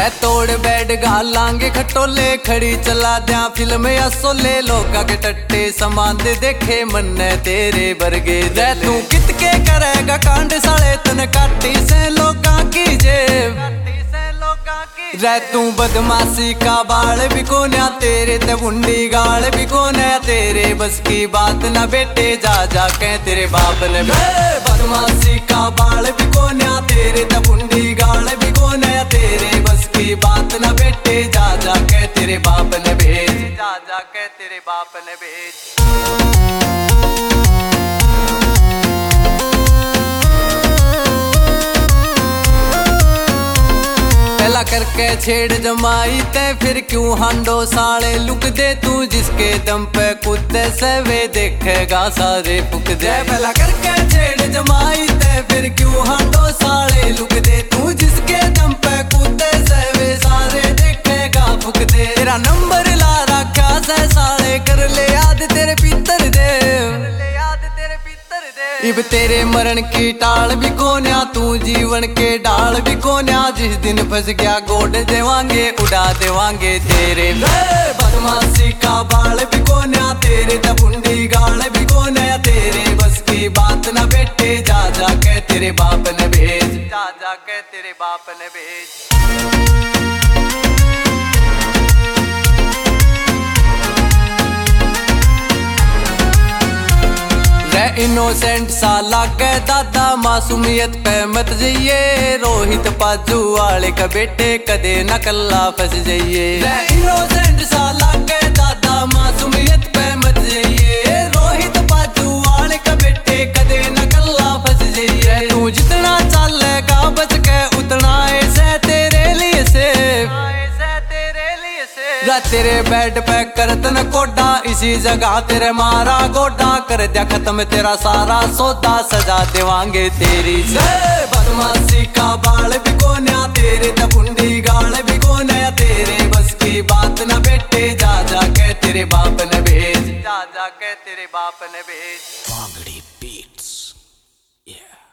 रे तोड़ बैठ गालांगे खटोले, खड़ी चला द्या फिल्म या सोले, लोका के टट्टे समान दे देखे मन तेरे बरगे। रे तू कितके करेगा कांड साले, तन काटी से लोका की जेब। रे तू बदमाशी का बाल भी कोन्या, तेरे ते बुंडी गाल भी कोन्या, तेरे बस की बात ना बेटे जा जा के तेरे बाप ने। बदमाशी का बाल भी कोन्या, तेरे ते बुंडी गाल भी कोन्या, तेरे बस की बात ना बेटे जा जा के तेरे बाप ने भेज, जा जा के तेरे बाप ने भेज। पहला करके छेड़ जमाई ते फिर क्यों हांडो साले लुक दे, तू जिसके दम पे कुत्ते से वे देखेगा सारे फुक दे। पहला करके छेड़ जमाई ते फिर क्यों हांडो साले लुक दे, तू जिसके दम पे कुत्ते से वे सारे देखेगा फुक दे। तेरा नंबर ला रखा से साले, कर ले याद तेरे पितर दे, इब तेरे मरण की टाल भी कोन्या, तू जीवन के डाल भी कोन्या, जिस दिन फंस गया गोड देवांगे उड़ा देवांगे तेरे। बदमाशी का बाल भी कोन्या, तेरे तबुंडी गाल भी कोन्या, तेरे बस की बात ना बेटे जा जा के तेरे बाप ने भेज, जा जा के तेरे बाप ने भेज। इनोसेंट सा लागे दादा, मासूमियत पे मत जाइए, रोहित पाजू वाले का बेटे कदे न कल्ला फंस जाइए। इनोसेंट सा लागे दादा, मासूमियत पे मत जाइए, रोहित पाजू वाले का बेटे कदे न कल्ला फंस जाइए। तू जितना चलेगा बच के उतना ऐसे तेरे लिए सेफ, तेरे बेड पे करतन कोडा, इसी जगह तेरे मारा गोडा, कर दिया खत्म तेरा सारा सौदा, सजा देवांगे तेरी से। बदमाशी का बाल भी कोन्या, तेरे तबुंडी गाल भी कोन्या, तेरे बस की बात ना बेटे जा जा के तेरे बाप ने भेज, जा जा के तेरे बाप ने भेज। Bongody Beats. Yeah.